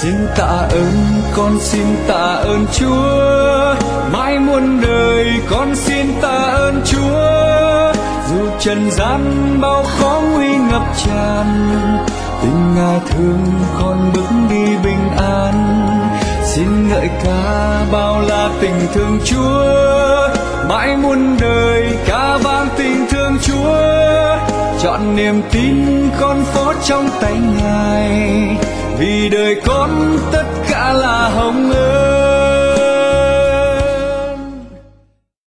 Xin tạ ơn, con xin tạ ơn Chúa, mãi muôn đời con xin tạ ơn Chúa. Dù trần gian bao khó nguy ngập tràn, tình Ngài thương con bước đi bình an. Xin ngợi ca bao la tình thương Chúa, mãi muôn đời ca vang tình thương Chúa. Chọn niềm tin con phó trong tay Ngài, vì đời con tất cả là hồng ân.